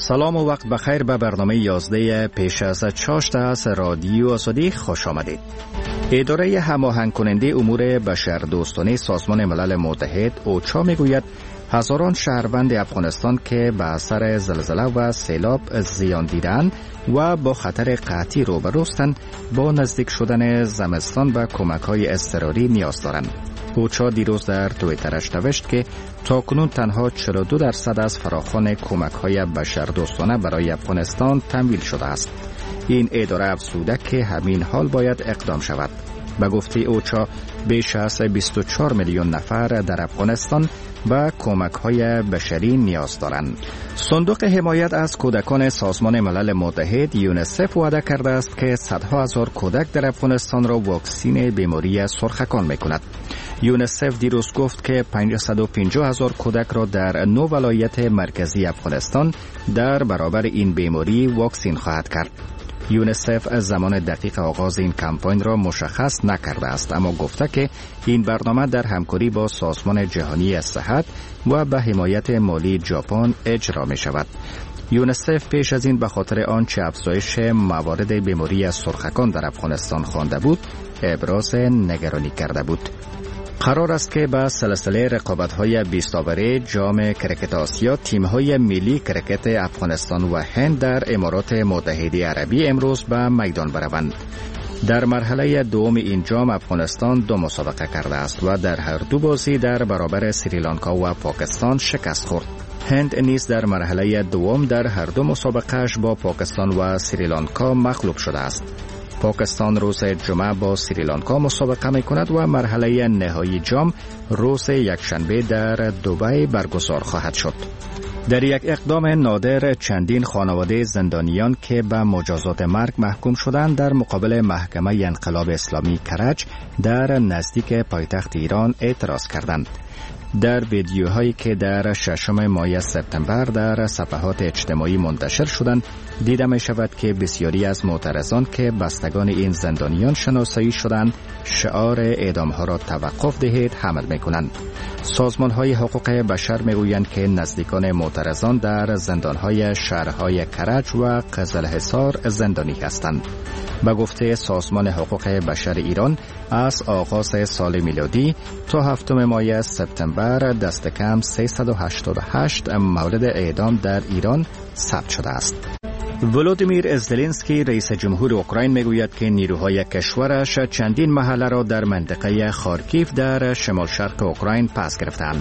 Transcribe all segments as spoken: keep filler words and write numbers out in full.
سلام و وقت بخیر به برنامه یازده پیش از چاشت از رادیو آزادی خوش آمدید. اداره هماهنگ کننده امور بشردوستانه سازمان ملل متحد اوچا میگوید هزاران شهروند افغانستان که به اثر زلزله و سیلاب زیان دیدند و با خطر قحطی روبروستند با نزدیک شدن زمستان و کمک‌های اضطراری نیاز دارند. اوچا دیروز در توییترش نوشت که تاکنون تنها چهل و دو درصد از فراخوان کمک‌های بشردوستانه برای افغانستان تمویل شده است. این اداره افزوده که همین حال باید اقدام شود. به گفته اوچا بیش از بیست و چهار میلیون نفر در افغانستان به کمک‌های بشری نیاز دارند. صندوق حمایت از کودکان سازمان ملل متحد یونیسف وعده کرده است که صدها هزار کودک در افغانستان را واکسین بیماری سرخکان می‌کند. یونیسف دیروز گفت که پانصد و پنجاه هزار کودک را در نه ولایت مرکزی افغانستان در برابر این بیماری واکسین خواهد کرد. یونیسف از زمان دقیق آغاز این کمپاین را مشخص نکرده است، اما گفته که این برنامه در همکاری با سازمان جهانی صحت و به حمایت مالی ژاپن اجرا می شود. یونیسف پیش از این به خاطر آنچه افزایش موارد بیماری سرخکان در افغانستان خوانده بود، ابراز نگرانی کرده بود. قرار است که با سلسله رقابت‌های بیست اوره جام کرکت آسیا تیم‌های ملی کرکت افغانستان و هند در امارات متحده عربی امروز به میدان بروند. در مرحله دوم این جام افغانستان دو مسابقه کرده است و در هر دو بازی در برابر سریلانکا و پاکستان شکست خورد. هند نیز در مرحله دوم در هر دو مسابقه‌اش با پاکستان و سریلانکا مغلوب شده است. پاکستان روز جمعه با سریلانکا مسابقه می کند و مرحله نهایی جام روز یکشنبه در دبی برگزار خواهد شد. در یک اقدام نادر چندین خانواده زندانیان که به مجازات مرگ محکوم شدند در مقابل محکمه انقلاب اسلامی کرج در نزدیک پایتخت ایران اعتراض کردند. در ویدیوهایی که در ششم ماه سپتامبر در صفحات اجتماعی منتشر شدند دیده می شود که بسیاری از معترضان که بستگان این زندانیان شناسایی شدند شعار اعدام ها را توقف دهید حمل می کنند. سازمان های حقوق بشر می گویند که نزدیکان معترضان در زندان های شهرهای کرج و قزلحصار زندانی هستند. به گفته سازمان حقوق بشر ایران از آغاز سال میلادی تا هفتم ماه سپتامبر دست کم سیصد و هشتاد و هشت مورد اعدام در ایران ثبت شده است. ولودیمیر زلنسکی رئیس جمهور اوکراین میگوید که نیروهای کشورش چندین محله را در منطقه خارکیف در شمال شرق اوکراین پس گرفتند.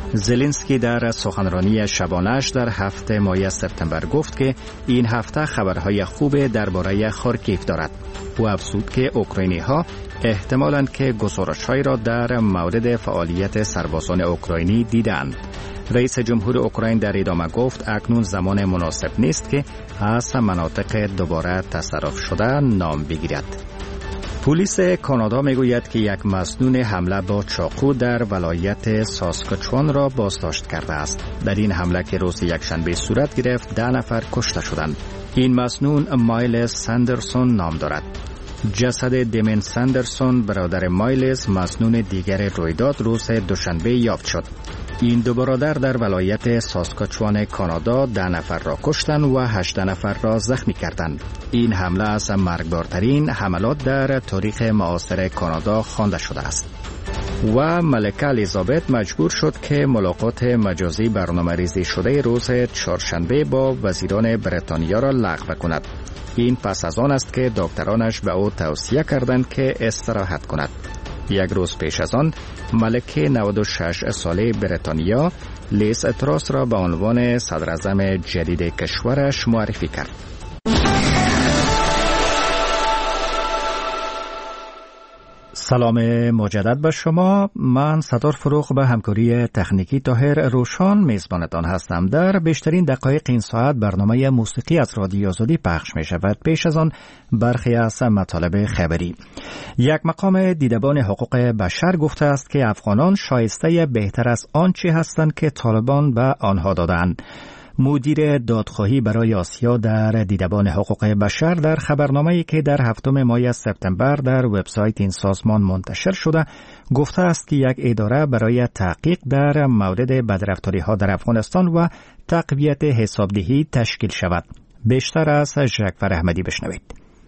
زلنسکی در سخنرانی شبانه‌اش در هفته ماه سپتامبر گفت که این هفته خبرهای خوب درباره خارکیف دارد. او افزود که اوکراینی‌ها احتمالاً که گزارش‌هایی را در مورد فعالیت سربازان اوکراینی دیدند. رئیس جمهور اوکراین در ادامه گفت اکنون زمان مناسب نیست که از مناطق دوباره تصرف شده نام بگیرد. پلیس کانادا میگوید که یک مسنون حمله با چاقو در ولایت ساسکاچوان را بازداشت کرده است. در این حمله که روز یکشنبه صورت گرفت ده نفر کشته شدند. این مسنون مایلز ساندرسون نام دارد. جسد دیمن ساندرسون برادر مایلز مسنون دیگر رویداد روز دوشنبه یافت شد. این دو برادر در ولایت ساسکاچوان کانادا ده نفر را کشتند و هجده نفر را زخمی کردند. این حمله از مرگبارترین حملات در تاریخ معاصر کانادا خوانده شده است. و ملکه الیزابت مجبور شد که ملاقات مجازی برنامه‌ریزی شده روز چهارشنبه با وزیران بریتانیا را لغو کند. این پس از آن است که دکترانش به او توصیه کردند که استراحت کند. یک روز پیش از آن ملکه نود و شش ساله بریتانیا لیز تراس را به عنوان صدراعظم جدید کشورش معرفی کرد. سلام مجدد به شما. من ستار فروغ به همکاری تکنیکی طاهر روشان میزبانتان هستم. در بیشترین دقایق این ساعت برنامه موسیقی از رادیو آزادی پخش می شود. پیش از آن برخی از مطالب خبری. یک مقام دیدبان حقوق بشر گفته است که افغانان شایسته بهتر از آنچه هستند که طالبان به آنها دادند. مدیر دادخواهی برای آسیا در دیدبان حقوق بشر در خبرنامه‌ای که در هفتم ماه سپتامبر در وبسایت این سازمان منتشر شده گفته است که یک اداره برای تحقیق در مورد بدرفتاری‌ها در افغانستان و تقویت حسابدهی تشکیل شود. بیشتر از جعفر احمدی بشنوید.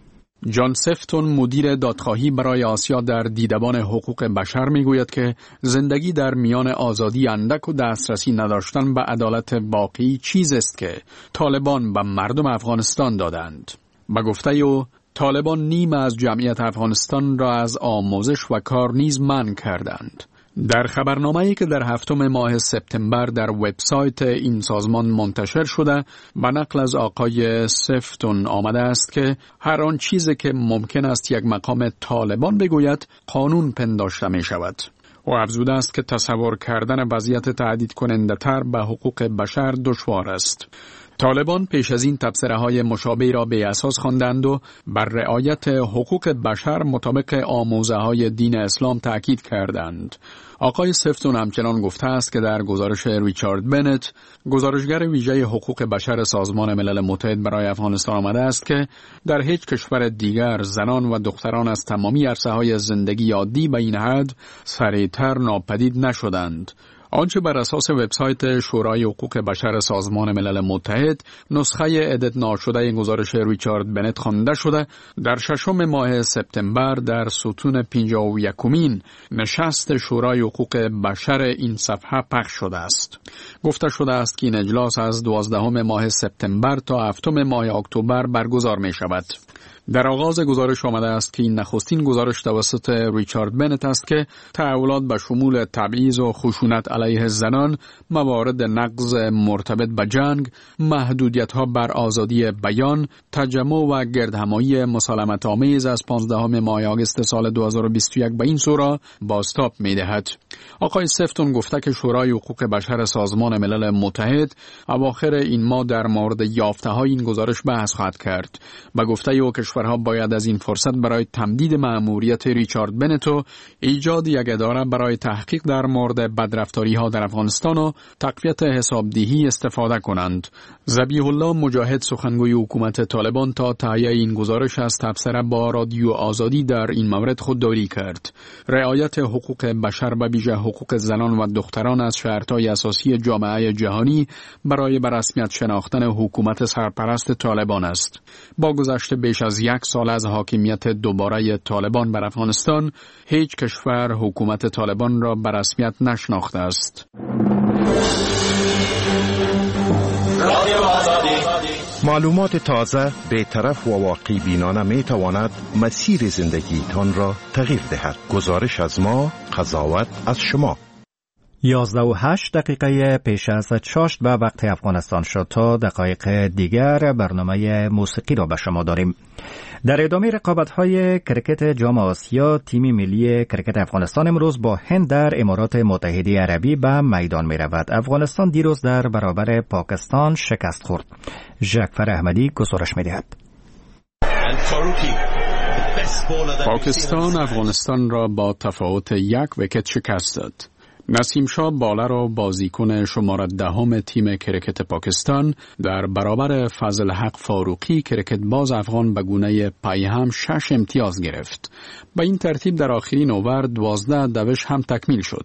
جان سفتون مدیر دادخواهی برای آسیا در دیدبان حقوق بشر میگوید که زندگی در میان آزادی اندک و دسترسی نداشتن به عدالت واقعی چیز است که طالبان به مردم افغانستان دادند. به گفته او طالبان نیم از جمعیت افغانستان را از آموزش و کار نیز منع کردند. در خبرنامه‌ای که در هفتم ماه سپتامبر در وبسایت این سازمان منتشر شده به نقل از آقای سفتون آمده است که هر آن چیزی که ممکن است یک مقام طالبان بگوید قانون پنداشته می شود. او افزوده است که تصور کردن وضعیت تهدید کننده تر به حقوق بشر دشوار است. طالبان پیش از این تبصره‌های مشابه را به اساس خواندند و بر رعایت حقوق بشر مطابق آموزه‌های دین اسلام تأکید کردند. آقای سفتون همچنان گفته است که در گزارش ریچارد بنت، گزارشگر ویژه حقوق بشر سازمان ملل متحد برای افغانستان آمده است که در هیچ کشور دیگر زنان و دختران از تمامی عرصه‌های زندگی عادی به این حد سریعتر ناپدید نشدند. آنچه بر اساس وبسایت شورای حقوق بشر سازمان ملل متحد نسخه ادیت ناشده گزارش ریچارد بنت خوانده شده، در ششم ماه سپتامبر در ستون پنجاه و یکمین نشست شورای حقوق بشر این صفحه پخش شده است. گفته شده است که این اجلاس از دوازدهم ماه سپتامبر تا هفتم ماه اکتبر برگزار می شود. در آغاز گزارش آمده است که این نخستین گزارش توسط ریچارد بنت است که تحولات به شمول تبعیض و خشونت علیه زنان، موارد نقض مرتبط به جنگ، محدودیت‌ها بر آزادی بیان، تجمع و گردهمایی مسالمت آمیز از پانزدهم ماه آگوست سال دو هزار و بیست و یک به این سو را بازتاب می‌دهد. آقای سفتون گفته که شورای حقوق بشر سازمان ملل متحد اواخر این ماه در مورد یافته‌های این گزارش بحث خواهد کرد. با گفته او کشورها باید از این فرصت برای تمدید مأموریت ریچارد بنت و ایجاد یک اداره برای تحقیق در مورد بدرفتاری‌ها در افغانستان و تقویت حسابدهی استفاده کنند. ذبیح الله مجاهد سخنگوی حکومت طالبان تا تهیه این گزارش از تبصره با رادیو آزادی در این مورد خودداری کرد. رعایت حقوق بشر و ویژه حقوق زنان و دختران از شرط‌های اساسی جامعه جهانی برای به رسمیت شناختن حکومت سرپرست طالبان است. با گذشت بیش از یک سال از حاکمیت دوباره طالبان بر افغانستان، هیچ کشور حکومت طالبان را به رسمیت نشناخته است. معلومات تازه، بی‌طرف و واقعی بینانه می تواند مسیر زندگیتان را تغییر دهد. گزارش از ما، قضاوت از شما. یازده و هشت دقیقه پیش از چاشت به وقت افغانستان شد. تا دقایق دیگر برنامه موسیقی را به شما داریم. در ادامه رقابت‌های کرکت جام آسیا، تیم ملی کرکت افغانستان امروز با هند در امارات متحده عربی به میدان می رود. افغانستان دیروز در برابر پاکستان شکست خورد. جعفر احمدی گزارش می دهد. پاکستان افغانستان را با تفاوت یک ویکت شکست داد. نسیم شاه بالر و بازیکن شماره دهم تیم کرکت پاکستان در برابر فضل حق فاروقی کرکت باز افغان به گونه پیهم شش امتیاز گرفت. به این ترتیب در آخرین اوور دوازده دوش هم تکمیل شد.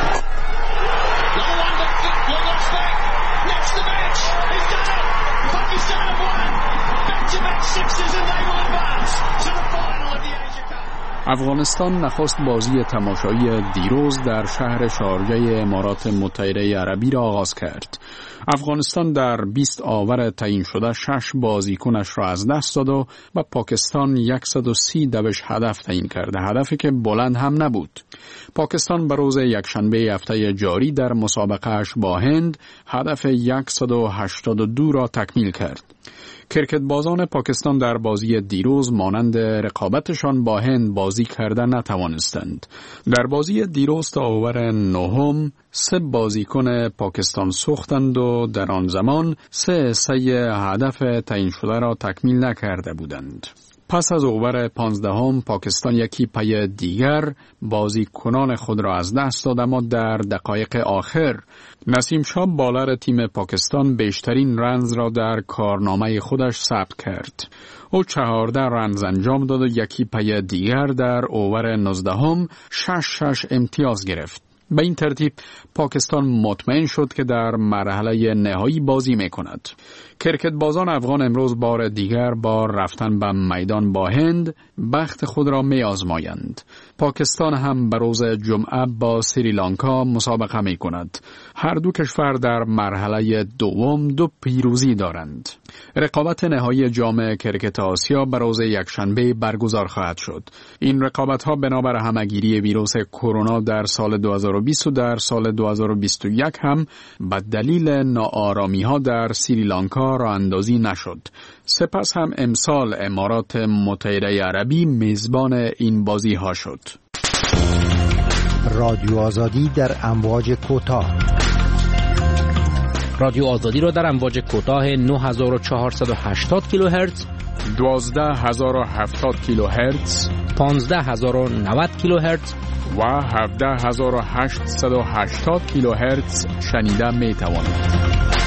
افغانستان نخست بازی تماشایی دیروز در شهر شارجه امارات متحده عربی را آغاز کرد. افغانستان در بیست آور تعیین شده شش بازیکنش را از دست داد و به پاکستان صد و سی دوش هدف تعیین کرد، هدفی که بلند هم نبود. پاکستان به روز یکشنبه هفته جاری در مسابقه‌اش با هند هدف صد و هشتاد و دو را تکمیل کرد. کرکت بازان پاکستان در بازی دیروز مانند رقابتشان با هند بازی کرده نتوانستند. در بازی دیروز تا اوور نهم سه بازیکن پاکستان سوختند و در آن زمان سه سه هدف تعیین شده را تکمیل نکرده بودند. پس از اوور پانزدهم پاکستان یکی پی دیگر بازیکنان خود را از دست داد، اما در دقایق آخر نسیم شاه بالر تیم پاکستان بیشترین رنز را در کارنامه خودش ثبت کرد. او چهارده رنز انجام داد و یکی پی دیگر در اوور نوزدهم شش شش امتیاز گرفت. به این ترتیب پاکستان مطمئن شد که در مرحله نهایی بازی می کند. کرکت بازان افغان امروز بار دیگر با رفتن به میدان با هند بخت خود را می آزمایند. پاکستان هم به روز جمعه با سریلانکا مسابقه می کند. هر دو کشور در مرحله دوم دو پیروزی دارند. رقابت نهایی جام کرکت آسیا به روز یکشنبه برگزار خواهد شد. این رقابت ها بنابر همهگیری ویروس کرونا در سال دو هزار و بیست و در سال دو هزار و بیست و یک هم به دلیل ناآرامی ها در سریلانکا راه اندازی نشد. سپس هم امسال امارات متحده عربی میزبان این بازی ها شد. رادیو آزادی در امواج کوتاه. رادیو آزادی را در امواج کوتاه نه هزار و چهارصد و هشتاد کیلوهرتز، دوازده هزار و هفتاد کیلوهرتز، پانزده هزار و نود کیلوهرتز و هفده هزار و هشتصد و هشتاد کیلوهرتز شنیده می توانید.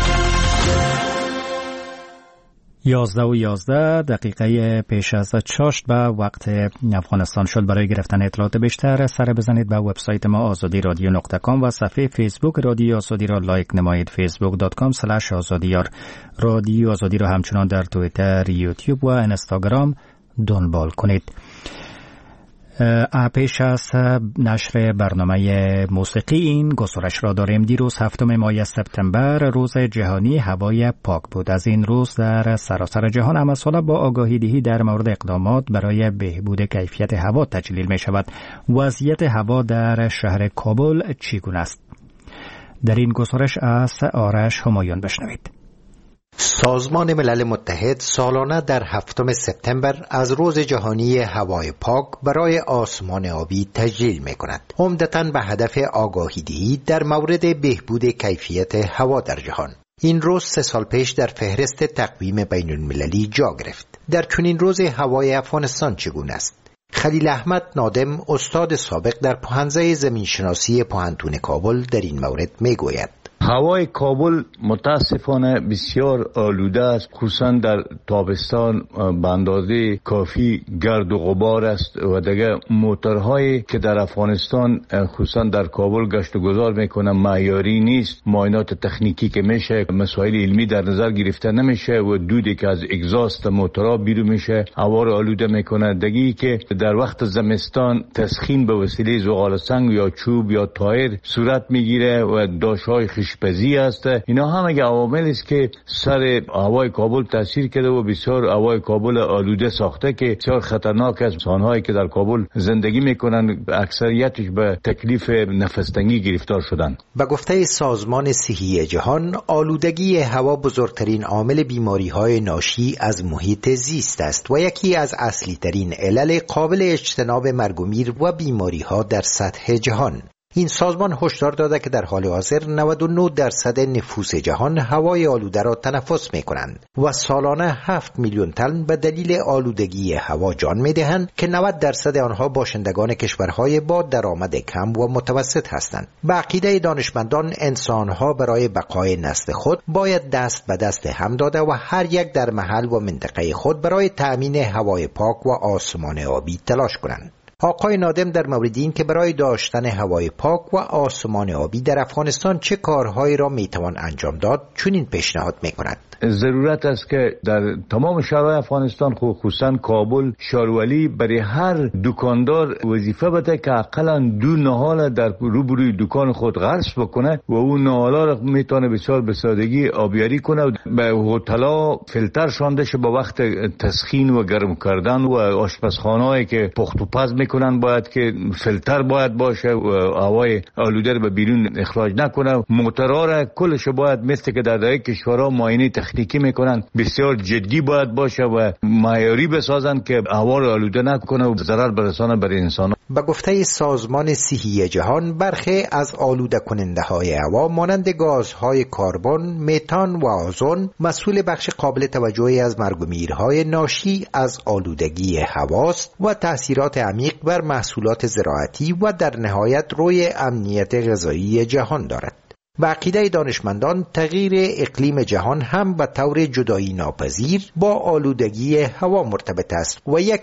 یازده و یازده دقیقه پیش از چاشت به وقت افغانستان شد. برای گرفتن اطلاعات بیشتر سر بزنید به وبسایت ما آزادی رادیو نقطه کام و صفحه فیسبوک رادیو آزادی را لایک نمایید. فیسبوک دات کام اسلش آزادیار. رادیو آزادی را همچنان در توییتر، یوتیوب و اینستاگرام دنبال کنید. پیش از نشر برنامه موسیقی این گزارش را داریم. دیروز هفتم ماه سپتامبر روز جهانی هوای پاک بود. از این روز در سراسر جهان همه ساله با آگاهی دهی در مورد اقدامات برای بهبود کیفیت هوا تجلیل می شود. وضعیت هوا در شهر کابل چگونه است؟ در این گزارش از آرش همایون بشنوید. سازمان ملل متحد سالانه در هفتم سپتامبر از روز جهانی هوای پاک برای آسمان آبی تجلیل می کند، عمدتاً به هدف آگاهی دهی در مورد بهبود کیفیت هوا در جهان. این روز سه سال پیش در فهرست تقویم بین المللی جا گرفت. در چنین روز هوای افغانستان چگونه است؟ خلیل احمد نادم، استاد سابق در پوهنځی زمینشناسی پوهنتون کابل، در این مورد می گوید. هوای کابل متاسفانه بسیار آلوده است، خصوصا در تابستان به اندازه کافی گرد و غبار است و دیگه موتورهایی که در افغانستان خصوصا در کابل گشت و گذار میکنن معیاری نیست. معاینات تکنیکی که میشه، مسائل علمی در نظر گرفته نمیشه و دودی که از اگزاست موتورها بیرون میشه هوا رو آلوده میکنه. دیگه که در وقت زمستان تسخین به وسیله زغال سنگ یا چوب یا تایر صورت میگیره و داشهای خشپزی است. اینا همه عوامل است که سر هوای کابل تاثیر کرده و بسیار هوای کابل آلوده ساخته که بسیار خطرناک است. انسان‌هایی که در کابل زندگی میکنن اکثریتش به تکلیف نفس‌تنگی گرفتار شدن. به گفته سازمان صحی جهان، آلودگی هوا بزرگترین عامل بیماری‌های ناشی از محیط زیست است و یکی از اصلی ترین علل قابل اجتناب مرگ و میر و بیماری‌ها در سطح جهان. این سازمان هشدار داده که در حال حاضر نود و نه درصد نفوس جهان هوای آلوده را تنفس می کنند و سالانه هفت میلیون تن به دلیل آلودگی هوا جان می دهند که نود درصد آنها باشندگان کشورهای با درآمد کم و متوسط هستند. به عقیده دانشمندان، انسانها برای بقای نسل خود باید دست به دست هم داده و هر یک در محل و منطقه خود برای تأمین هوای پاک و آسمان آبی تلاش کنند. آقای نادم در مورد این که برای داشتن هوای پاک و آسمان آبی در افغانستان چه کارهایی را میتوان انجام داد چنین پیشنهاد میکند. ضرورت است که در تمام شهرهای افغانستان، خصوصا کابل، شارولی، برای هر دکاندار وظیفه بده که حداقل دو نهال در روبروی دکان خود غرس بکنه و اون نهالا را میتونه بسیار به سادگی آبیاری کنه و به هتل‌ها فیلتر شانده شه. با وقت تسخین و گرم کردن و آشپزخانه‌ای که پخت و پز میکنن باید که فیلتر باید باشه و هوای آلوده رو به بیرون اخراج نکنه. موتورها را کلش باید مثل که در دیگه کشورها معاینه تکنیکی میکنن بسیار جدی باید باشه و معیاری بسازن که هوا رو آلوده نکنه و ضرر برسانه بر انسان. به گفته سازمان صحی جهان، برخی از آلوده کننده های هوا مانند گازهای کربن، متان و آزون مسئول بخش قابل توجهی از مرگ و میرهای ناشی از آلودگی هواست و تأثیرات عمیق بر محصولات زراعتی و در نهایت روی امنیت غذایی جهان دارد. و عقیده دانشمندان تغییر اقلیم جهان هم به طور جدایی ناپذیر با آلودگی هوا مرتبط است و یک